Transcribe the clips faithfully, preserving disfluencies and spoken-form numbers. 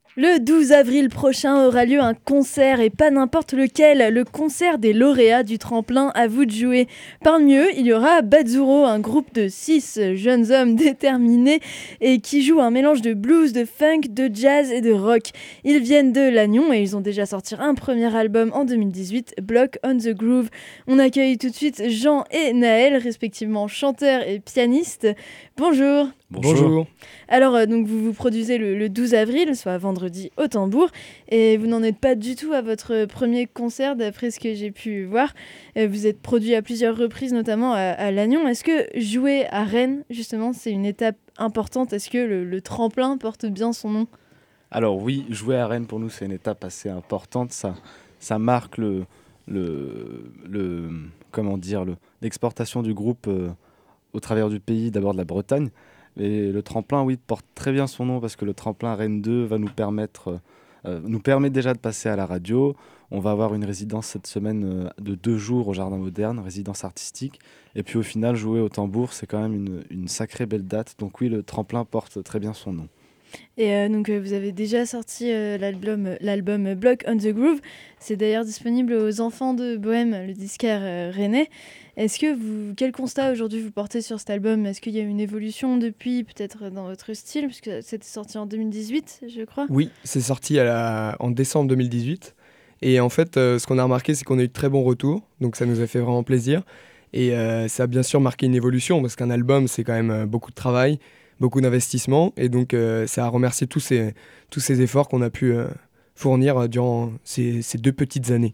Le douze avril prochain aura lieu un concert, et pas n'importe lequel, le concert des lauréats du tremplin À vous de jouer. Parmi eux, il y aura Bazzuro, un groupe de six jeunes hommes déterminés et qui jouent un mélange de blues, de funk, de jazz et de rock. Ils viennent de Lannion et ils ont déjà sorti un premier album en deux mille dix-huit, Block on the Groove. On accueille tout de suite Jean et Naël, respectivement chanteurs et pianistes. Bonjour. Bonjour. Alors, euh, donc vous vous produisez le, le douze avril, soit vendredi, au Tambour, et vous n'en êtes pas du tout à votre premier concert, d'après ce que j'ai pu voir. Euh, vous êtes produit à plusieurs reprises, notamment à, à Lannion. Est-ce que jouer à Rennes, justement, c'est une étape importante? Est-ce que le, le tremplin porte bien son nom? Alors oui, jouer à Rennes pour nous c'est une étape assez importante. Ça, ça marque le, le, le comment dire, le, l'exportation du groupe euh, au travers du pays, d'abord de la Bretagne. Et le tremplin, oui, porte très bien son nom parce que le tremplin Rennes deux va nous permettre, euh, nous permet déjà de passer à la radio. On va avoir une résidence cette semaine euh, de deux jours au Jardin Moderne, résidence artistique. Et puis au final, jouer au tambour, c'est quand même une, une sacrée belle date. Donc oui, le tremplin porte très bien son nom. Et euh, donc euh, vous avez déjà sorti euh, l'album, l'album Block on the Groove. C'est d'ailleurs disponible aux Enfants de Bohème, le disquaire euh, rennais. Est-ce que vous, quel constat aujourd'hui vous portez sur cet album? Est-ce qu'il y a une évolution depuis, peut-être dans votre style, puisque c'était sorti en deux mille dix-huit, je crois? Oui, c'est sorti à la... en décembre deux mille dix-huit. Et en fait, euh, ce qu'on a remarqué, c'est qu'on a eu de très bons retours. Donc ça nous a fait vraiment plaisir. Et euh, ça a bien sûr marqué une évolution, parce qu'un album, c'est quand même euh, beaucoup de travail, beaucoup d'investissement. Et donc euh, ça a remercié tous ces, tous ces efforts qu'on a pu euh, fournir euh, durant ces, ces deux petites années.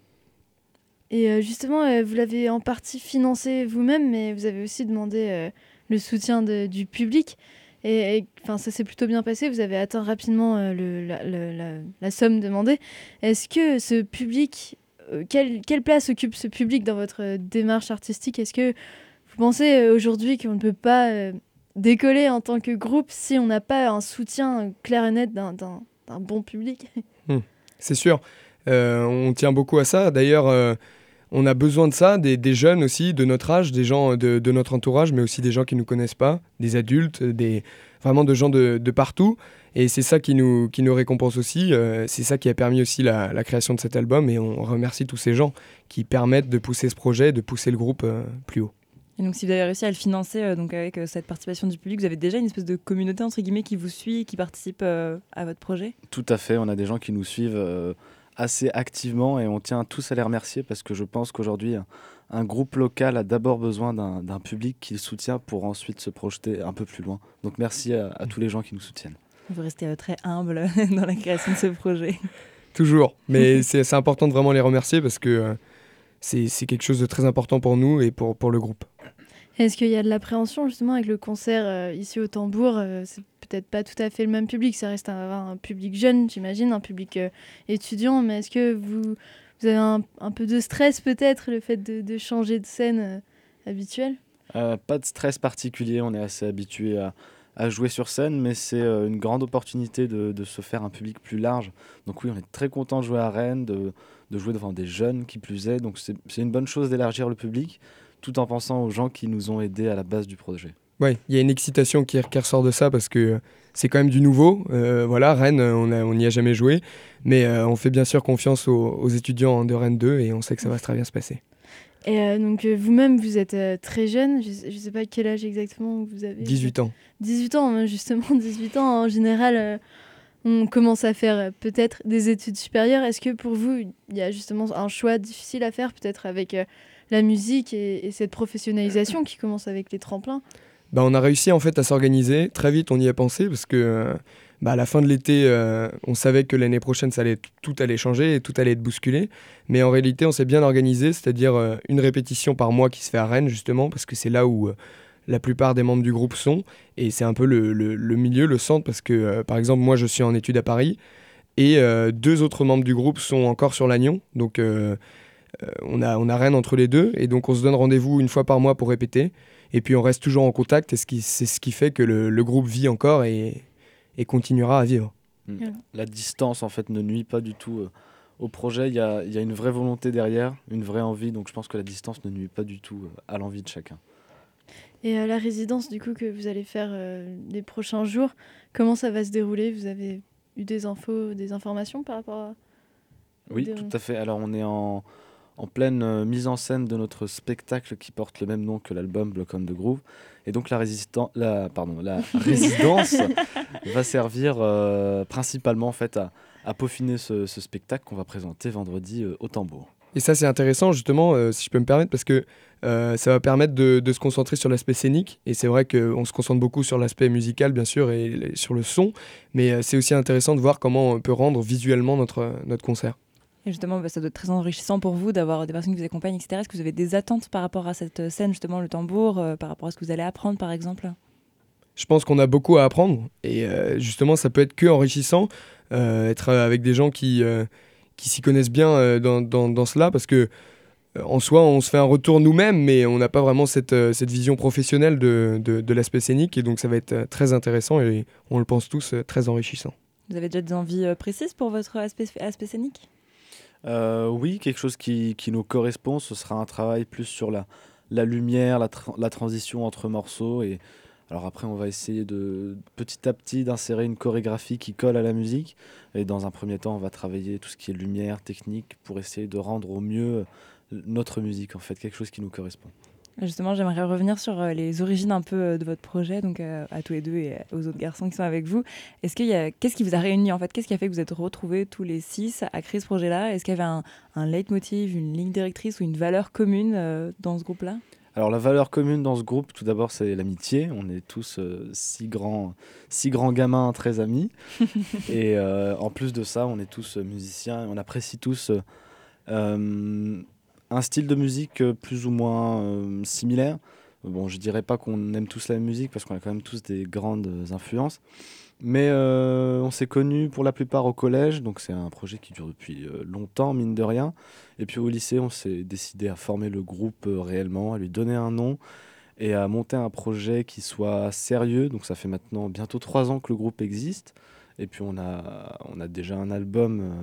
Et euh, justement, euh, vous l'avez en partie financé vous-même, mais vous avez aussi demandé euh, le soutien de- du public. Et, et, enfin, ça s'est plutôt bien passé. Vous avez atteint rapidement euh, le- la, la- la- la somme demandée. Est-ce que ce public, euh, quelle, quelle place occupe ce public dans votre euh, démarche artistique? Est-ce que vous pensez euh, aujourd'hui qu'on ne peut pas euh, décoller en tant que groupe si on n'a pas un soutien euh, clair et net d'un, d'un- d'un bon public? Hmm, c'est sûr. Euh, on tient beaucoup à ça. D'ailleurs, euh, on a besoin de ça, des, des jeunes aussi, de notre âge, des gens de, de notre entourage, mais aussi des gens qui ne nous connaissent pas, des adultes, des, vraiment de gens de, de partout. Et c'est ça qui nous, qui nous récompense aussi. Euh, c'est ça qui a permis aussi la, la création de cet album. Et on remercie tous ces gens qui permettent de pousser ce projet, de pousser le groupe euh, plus haut. Et donc, si vous avez réussi à le financer euh, donc avec euh, cette participation du public, vous avez déjà une espèce de communauté entre guillemets qui vous suit, qui participe euh, à votre projet? Tout à fait, on a des gens qui nous suivent euh, assez activement et on tient tous à les remercier parce que je pense qu'aujourd'hui, un, un groupe local a d'abord besoin d'un, d'un public qui le soutient pour ensuite se projeter un peu plus loin. Donc merci à, à tous les gens qui nous soutiennent. Vous restez euh, très humble dans la création de ce projet. Toujours. Mais c'est, c'est important de vraiment les remercier parce que euh, c'est, c'est quelque chose de très important pour nous et pour, pour le groupe. Est-ce qu'il y a de l'appréhension justement avec le concert euh, ici au Tambour? euh, C'est peut-être pas tout à fait le même public, ça reste un, un public jeune, j'imagine, un public euh, étudiant, mais est-ce que vous, vous avez un, un peu de stress peut-être, le fait de, de changer de scène euh, habituelle? Euh, pas de stress particulier, on est assez habitué à, à jouer sur scène, mais c'est euh, une grande opportunité de, de se faire un public plus large. Donc oui, on est très content de jouer à Rennes, de, de jouer devant des jeunes qui plus est, donc c'est, c'est une bonne chose d'élargir le public, tout en pensant aux gens qui nous ont aidés à la base du projet. Oui, il y a une excitation qui, qui ressort de ça parce que c'est quand même du nouveau. Euh, voilà, Rennes, on a- on n'y a jamais joué, mais euh, on fait bien sûr confiance aux, aux étudiants de Rennes deux et on sait que ça va très bien se passer. Et euh, donc euh, vous-même, vous êtes euh, très jeune, je, ne sais pas quel âge exactement vous avez. dix-huit ans. dix-huit ans, hein, justement, dix-huit ans, en général, euh, on commence à faire euh, peut-être des études supérieures. Est-ce que pour vous, il y a justement un choix difficile à faire, peut-être avec euh, la musique et, et cette professionnalisation qui commence avec les tremplins? Bah, on a réussi en fait à s'organiser. Très vite, on y a pensé parce que euh, bah, à la fin de l'été, euh, on savait que l'année prochaine, ça allait, tout allait changer et tout allait être bousculé. Mais en réalité, on s'est bien organisé, c'est-à-dire euh, une répétition par mois qui se fait à Rennes justement parce que c'est là où euh, la plupart des membres du groupe sont et c'est un peu le, le- le milieu, le centre parce que euh, par exemple, moi, je suis en études à Paris et euh, deux autres membres du groupe sont encore sur Lannion. Donc euh, euh, on a, on a Rennes entre les deux et donc on se donne rendez-vous une fois par mois pour répéter. Et puis on reste toujours en contact et ce qui, c'est ce qui fait que le, le groupe vit encore et, et continuera à vivre. Mm. Voilà. La distance en fait ne nuit pas du tout euh, au projet, il y a, il y a une vraie volonté derrière, une vraie envie, donc je pense que la distance ne nuit pas du tout euh, à l'envie de chacun. Et euh, la résidence du coup que vous allez faire euh, les prochains jours, comment ça va se dérouler? Vous avez eu des infos, des informations par rapport à... Oui, de- tout à fait. Alors, on est en, en pleine euh, mise en scène de notre spectacle qui porte le même nom que l'album Block on the Groove. Et donc, la, résistan- la, pardon, la résidence va servir euh, principalement en fait, à, à peaufiner ce, ce spectacle qu'on va présenter vendredi euh, au Tambour. Et ça, c'est intéressant, justement, euh, si je peux me permettre, parce que euh, ça va permettre de, de se concentrer sur l'aspect scénique. Et c'est vrai qu'on se concentre beaucoup sur l'aspect musical, bien sûr, et les- sur le son. Mais euh, c'est aussi intéressant de voir comment on peut rendre visuellement notre, notre concert. Et justement, bah, ça doit être très enrichissant pour vous d'avoir des personnes qui vous accompagnent, et cetera. Est-ce que vous avez des attentes par rapport à cette scène, justement, le tambour, euh, par rapport à ce que vous allez apprendre, par exemple? Je pense qu'on a beaucoup à apprendre. Et euh, justement, ça peut être que enrichissant, euh, être avec des gens qui, euh, qui s'y connaissent bien euh, dans, dans, dans cela, parce que euh, en soi, on se fait un retour nous-mêmes, mais on n'a pas vraiment cette, euh, cette vision professionnelle de, de, de l'aspect scénique. Et donc, ça va être euh, très intéressant et on le pense tous, euh, très enrichissant. Vous avez déjà des envies euh, précises pour votre aspect, aspect scénique? Euh, oui, quelque chose qui, qui nous correspond, ce sera un travail plus sur la, la lumière, la, tra- la transition entre morceaux. Et alors après, on va essayer de petit à petit d'insérer une chorégraphie qui colle à la musique. Et dans un premier temps, on va travailler tout ce qui est lumière, technique, pour essayer de rendre au mieux notre musique, en fait, quelque chose qui nous correspond. Justement, j'aimerais revenir sur euh, les origines un peu euh, de votre projet, donc euh, à tous les deux et aux autres garçons qui sont avec vous. Est-ce qu'il y a, qu'est-ce qui vous a réunis en fait? Qu'est-ce qui a fait que vous êtes retrouvés tous les six à créer ce projet-là? Est-ce qu'il y avait un, un leitmotiv, une ligne directrice ou une valeur commune euh, dans ce groupe-là? Alors la valeur commune dans ce groupe, tout d'abord, c'est l'amitié. On est tous euh, six, grands, six grands gamins très amis. Et euh, en plus de ça, on est tous euh, musiciens et on apprécie tous euh, euh, un style de musique euh, plus ou moins euh, similaire. Bon, je dirais pas qu'on aime tous la même musique parce qu'on a quand même tous des grandes influences. Mais euh, on s'est connus pour la plupart au collège, donc c'est un projet qui dure depuis euh, longtemps, mine de rien. Et puis au lycée, on s'est décidé à former le groupe euh, réellement, à lui donner un nom et à monter un projet qui soit sérieux. Donc ça fait maintenant bientôt trois ans que le groupe existe. Et puis on a, on a déjà un album, euh,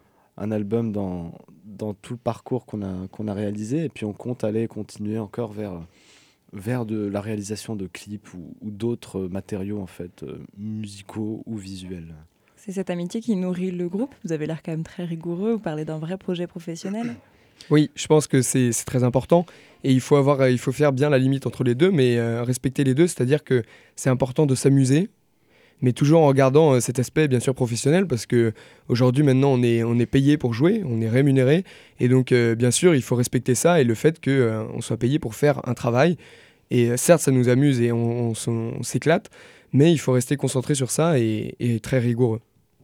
un album dans, dans tout le parcours qu'on a, qu'on a réalisé. Et puis on compte aller continuer encore vers, vers de la réalisation de clips ou, ou d'autres matériaux en fait, euh, musicaux ou visuels. C'est cette amitié qui nourrit le groupe. Vous avez l'air quand même très rigoureux. Vous parlez d'un vrai projet professionnel. Oui, je pense que c'est c'est très important et il faut, avoir, euh, il faut faire bien la limite entre les deux, mais euh, respecter les deux, c'est-à-dire que c'est important de s'amuser, mais toujours en gardant euh, cet aspect bien sûr professionnel, parce que aujourd'hui maintenant on est, on est payé pour jouer, on est rémunéré, et donc euh, bien sûr il faut respecter ça et le fait qu'on euh, soit payé pour faire un travail. Et euh, certes ça nous amuse et on, on s- on s'éclate, mais il faut rester concentré sur ça et, et très rigoureux.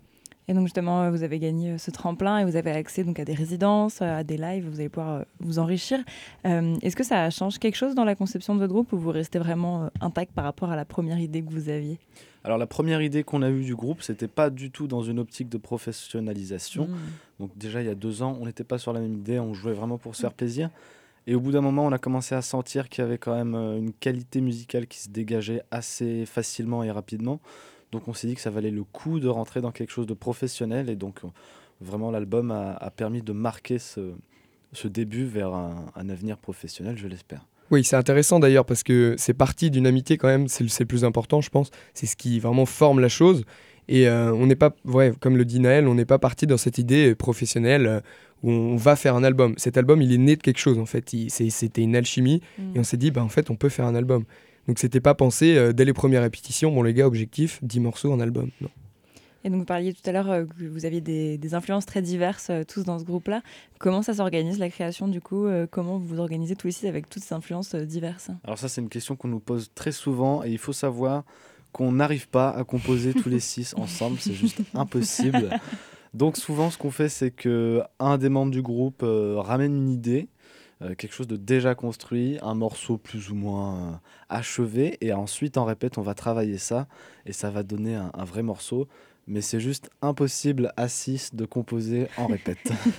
Et donc justement, euh, vous avez gagné euh, ce tremplin et vous avez accès donc à des résidences, euh, à des lives. Vous allez pouvoir euh, vous enrichir. Euh, est-ce que ça change quelque chose dans la conception de votre groupe ou vous restez vraiment euh, intact par rapport à la première idée que vous aviez? Alors la première idée qu'on a eue du groupe, c'était pas du tout dans une optique de professionnalisation. Mmh. Donc déjà il y a deux ans, on n'était pas sur la même idée, on jouait vraiment pour se faire plaisir. Et au bout d'un moment, on a commencé à sentir qu'il y avait quand même euh, une qualité musicale qui se dégageait assez facilement et rapidement. Donc on s'est dit que ça valait le coup de rentrer dans quelque chose de professionnel. Et donc euh, vraiment l'album a, a permis de marquer ce, ce début vers un, un avenir professionnel, je l'espère. Oui, c'est intéressant d'ailleurs parce que c'est parti d'une amitié quand même, c'est le, c'est le plus important je pense, c'est ce qui vraiment forme la chose. Et euh, on n'est pas, ouais, comme le dit Naël, on n'est pas parti dans cette idée professionnelle euh, où on va faire un album. Cet album, il est né de quelque chose en fait, il, c'est, c'était une alchimie Mmh. et on s'est dit, bah, en fait, on peut faire un album. Donc c'était pas pensé euh, dès les premières répétitions, bon les gars, objectif, dix morceaux en album. Non. Et donc vous parliez tout à l'heure euh, que vous aviez des, des influences très diverses euh, tous dans ce groupe-là. Comment ça s'organise la création du coup? euh, Comment vous vous organisez tous les six avec toutes ces influences euh, diverses? Alors ça, c'est une question qu'on nous pose très souvent et il faut savoir qu'on n'arrive pas à composer tous les six ensemble, c'est juste impossible. Donc souvent, ce qu'on fait, c'est que un des membres du groupe euh, ramène une idée, euh, quelque chose de déjà construit, un morceau plus ou moins euh, achevé, et ensuite, en répète, on va travailler ça, et ça va donner un, un vrai morceau. Mais c'est juste impossible à six de composer en répète.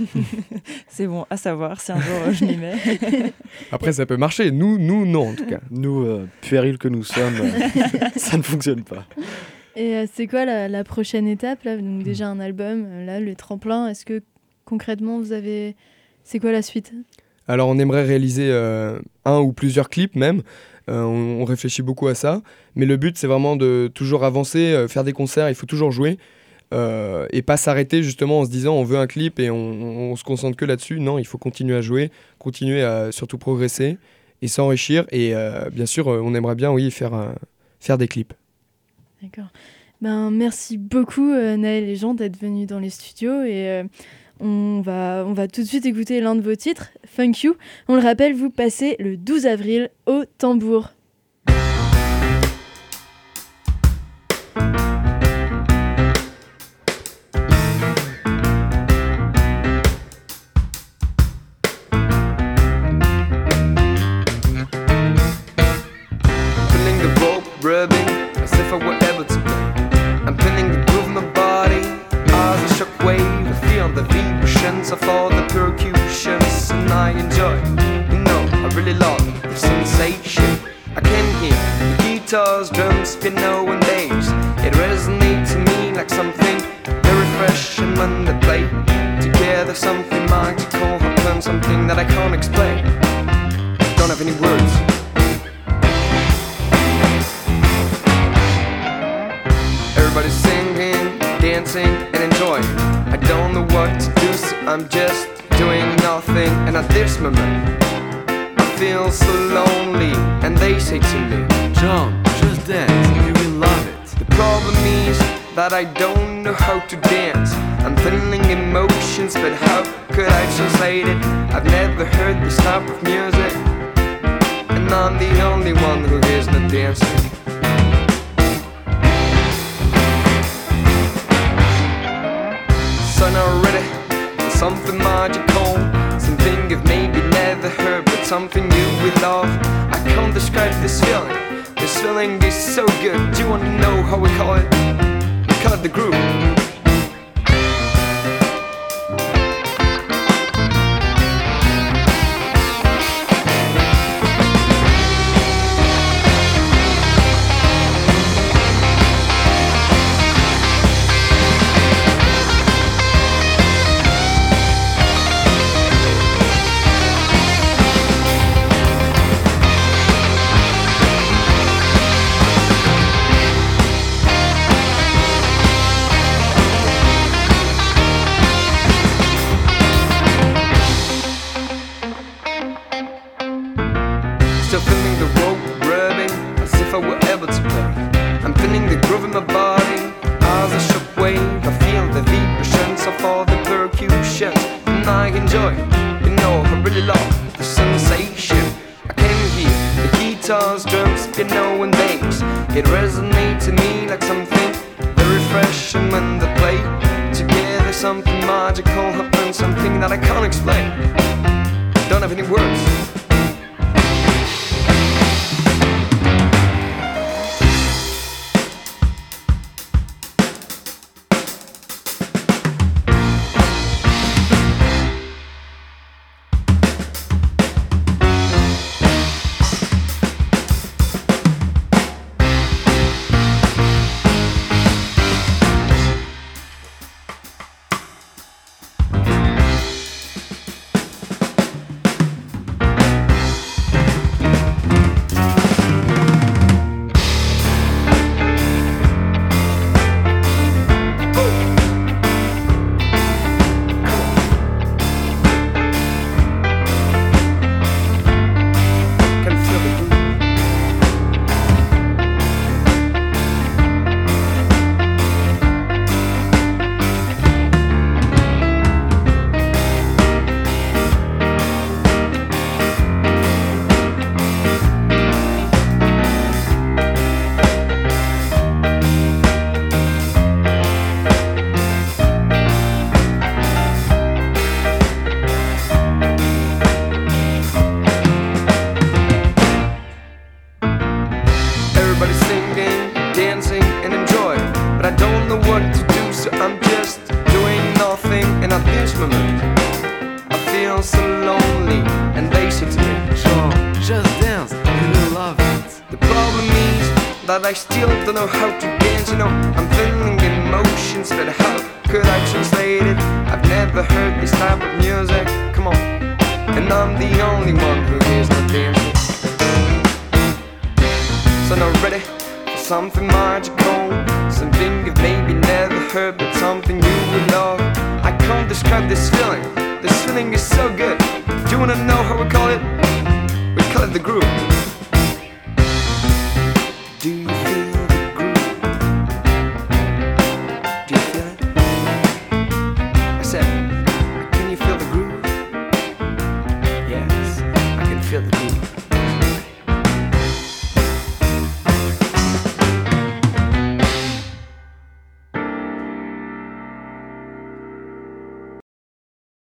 C'est bon à savoir si un jour euh, je m'y mets. Après ça peut marcher, nous, nous non en tout cas. Nous, euh, puérils que nous sommes, euh, ça ne fonctionne pas. Et euh, c'est quoi la, la prochaine étape là? Donc déjà un album, euh, là le tremplin. Est-ce que concrètement vous avez, c'est quoi la suite? Alors on aimerait réaliser euh, un ou plusieurs clips même, euh, on, on réfléchit beaucoup à ça, mais le but c'est vraiment de toujours avancer, euh, faire des concerts, il faut toujours jouer. euh, et pas s'arrêter justement en se disant on veut un clip et on, on, on se concentre que là-dessus. Non, il faut continuer à jouer, continuer à surtout progresser et s'enrichir. Et euh, bien sûr, euh, on aimerait bien, oui, faire, euh, faire des clips. D'accord. Ben, merci beaucoup, euh, Naël et Jean, d'être venus dans les studios. Et euh, on, va, on va tout de suite écouter l'un de vos titres, Funk You. On le rappelle, vous passez le douze avril au Tambour. Rubbing as if I were ever to blame. I'm pinning the groove in my body as a shockwave. I feel the vibrations of all the percussions, and I enjoy. You know, I really love the sensation. I can hear the guitars, drums, piano, and bass. It resonates to me like something very fresh, and when they play together, something magical happens, something that I can't explain. Don't have any words. Everybody's singing, dancing, and enjoying. I don't know what to do, so I'm just doing nothing. And at this moment, I feel so lonely. And they say to me, John, just dance, you will love it. The problem is that I don't know how to dance. I'm feeling emotions, but how could I translate it? I've never heard this type of music, and I'm the only one who hears the dancing. So now ready for something magical, something you've maybe never heard, but something you will love. I can't describe this feeling. This feeling is so good. Do you want to know how we call it? We call it the groove. Still feeling the rope rubbing as if I were ever to play. I'm feeling the groove in my body as a shockwave. I feel the vibrations of all the percussions, and I enjoy. You know, I really love the sensation. I can hear the guitars, drums, piano, and bass. It resonates to me like something very fresh, and when they play together, something magical happens, something that I can't explain. Don't have any words. Everybody's singing, dancing, and enjoying, but I don't know what to do, so I'm just doing nothing. And at this moment, I feel so lonely, and they say to me, John, just dance, you will love it. the problem is that I still don't know how to dance. You know, I'm feeling emotions, but how could I translate it? I've never heard this type of music. Come on, and I'm the only one who hears the dancing. So now ready for something magical, something you've maybe never heard, but something you will love. I can't describe this feeling. This feeling is so good. Do you wanna know how we call it? We call it the groove. Do you